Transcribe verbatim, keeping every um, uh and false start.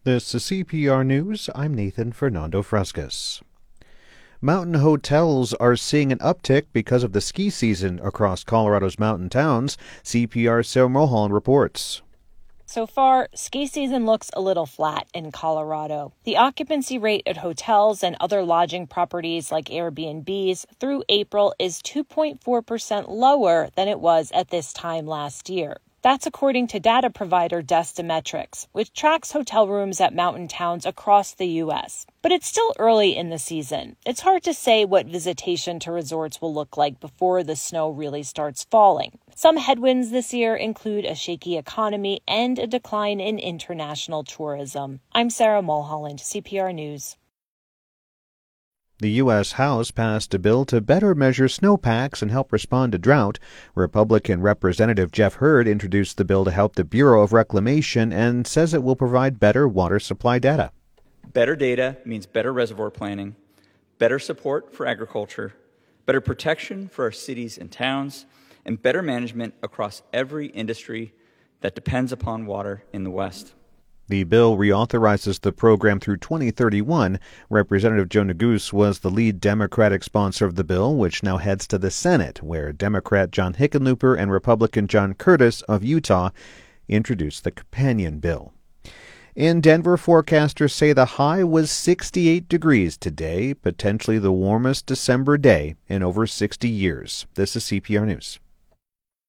This is C P R News. I'm Nathan Fernando Frescas. Mountain hotels are seeing an uptick because of the ski season across Colorado's mountain towns. C P R's Sarah Mulholland reports. So far, ski season looks a little flat in Colorado. The occupancy rate at hotels and other lodging properties like Airbnbs through April is two point four percent lower than it was at this time last year. That's according to data provider Destimetrics, which tracks hotel rooms at mountain towns across the U S. But it's still early in the season. It's hard to say what visitation to resorts will look like before the snow really starts falling. Some headwinds this year include a shaky economy and a decline in international tourism. I'm Sarah Mulholland, C P R News. The U S. House passed a bill to better measure snowpacks and help respond to drought. Republican Representative Jeff Hurd introduced the bill to help the Bureau of Reclamation and says it will provide better water supply data. Better data means better reservoir planning, better support for agriculture, better protection for our cities and towns, and better management across every industry that depends upon water in the West. The bill reauthorizes the program through twenty thirty-one. Representative Joe Neguse was the lead Democratic sponsor of the bill, which now heads to the Senate, where Democrat John Hickenlooper and Republican John Curtis of Utah introduced the companion bill. In Denver, forecasters say the high was sixty-eight degrees today, potentially the warmest December day in over sixty years. This is C P R News.